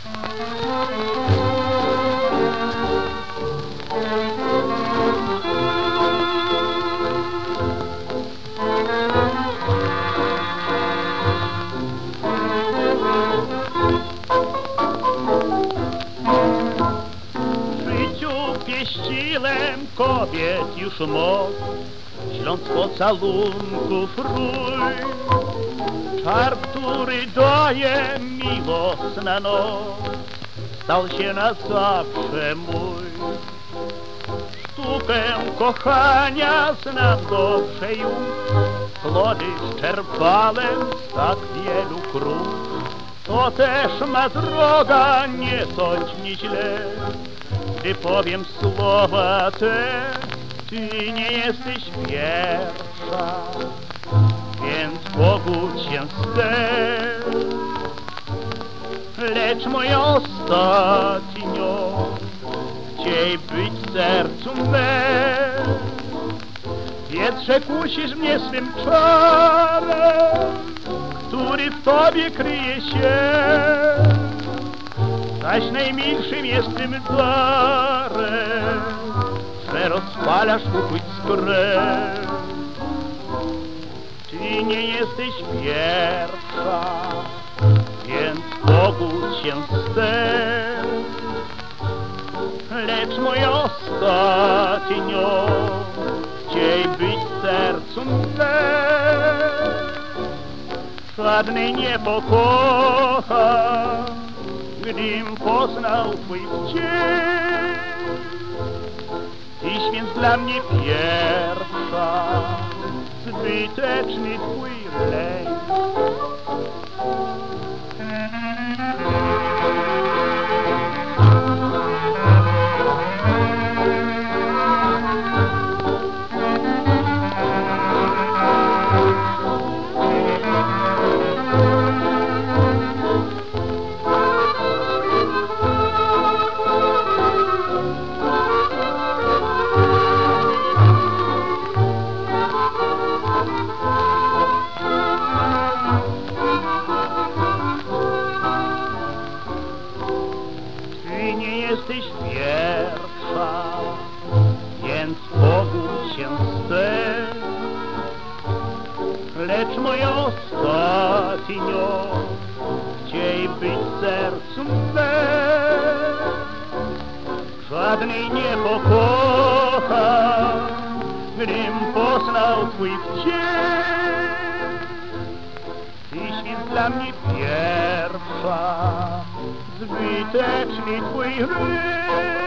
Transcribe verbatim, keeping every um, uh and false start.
Pieściłem kobiet już moc, śląc pocalunków rój. Czar, który daje miłosna noc, stał się na zawsze mój. Sztukę kochania znam dobrze już, plody czerpałem z tak wielu krów. To też ma droga, nie sądź mnie źle, gdy powiem słowa te. Ty nie jesteś pierwsza, więc pogódź się z tym. Lecz moja ostatnio chciej być w sercu mym. Wietrze, kusisz mnie swym czarem, który w tobie kryje się, zaś najmilszym jest tym darem, że rozpalasz ukłuć skrę. Ty nie jesteś pierwsza, więc pogódź się z tym. Lecz moja ostatnio chciej być w sercu mym. Żadnej nie pokocha, gdym poznał twój wdzięk. Tyś więc dla mnie pierwsza, zbyteczny twój lęk. Jesteś pierwsza, więc pogódź się z tym. Lecz moja ostatnio chciej być w sercu mym. Żadnej nie pokocha, gdym poznał twój wdzięk. Tyś więc dla mnie pierwsza, zbyteczny twój ryk.